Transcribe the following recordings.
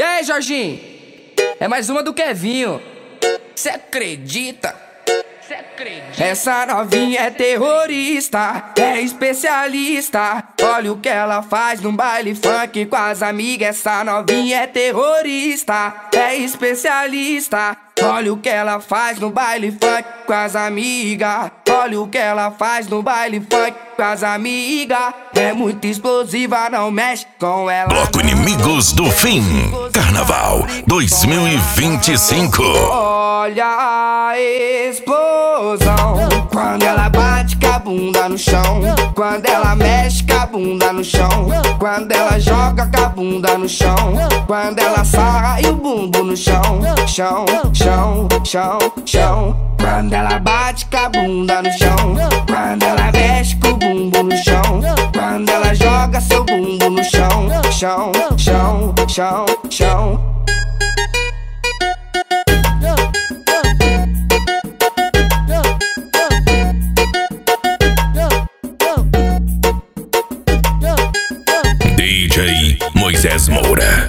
E aí, Jorginho? É mais uma do Kevinho. Cê acredita? Essa novinha é terrorista, é especialista. Olha o que ela faz no baile funk com as amigas. Essa novinha é terrorista, é especialista. Olha o que ela faz no baile funk com as amigas. Olha o que ela faz no baile funk com as amigas. É muito explosiva, não mexe com ela. Bloco Inimigos do Fim, Carnaval 2025. Olha a explosão quando ela bate com a bunda no chão, quando ela mexe com a bunda no chão, quando ela joga com a bunda no chão, quando ela sarra e o bumbum no chão, chão, chão, chão, chão. Quando ela bate com a bunda no chão, quando ela mexe com o bumbum no chão, quando ela joga seu bumbum no chão, chão, chão, chão, chão. DJ Moisés Moura.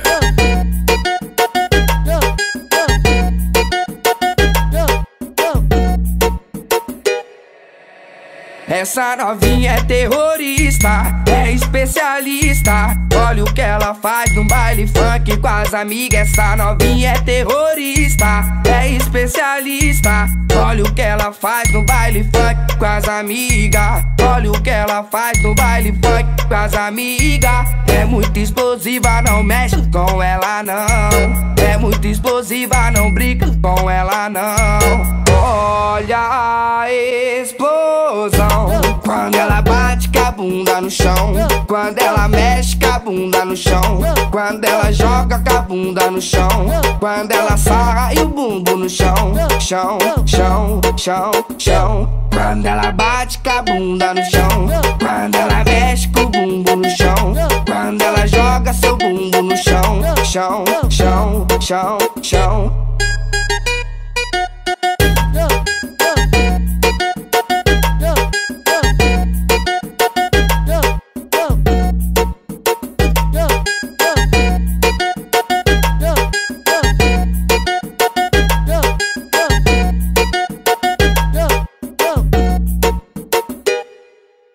Essa novinha é terrorista, é especialista. Olha o que ela faz no baile funk com as amigas. Essa novinha é terrorista, é especialista. Olha o que ela faz no baile funk com as amigas. Olha o que ela faz no baile funk com as amigas. É muito explosiva, não mexe com ela não. É muito explosiva, não brinca com ela não. Olha a explosão quando ela bate com a bunda no chão, quando ela mexe com a bunda no chão, quando ela joga com a bunda no chão, quando ela sarra e o bumbum no chão, chão, chão, chão, chão. Quando ela bate com a bunda no chão, quando ela mexe com o bumbum no chão, quando ela joga seu bumbum no chão, chão, chão, chão, chão.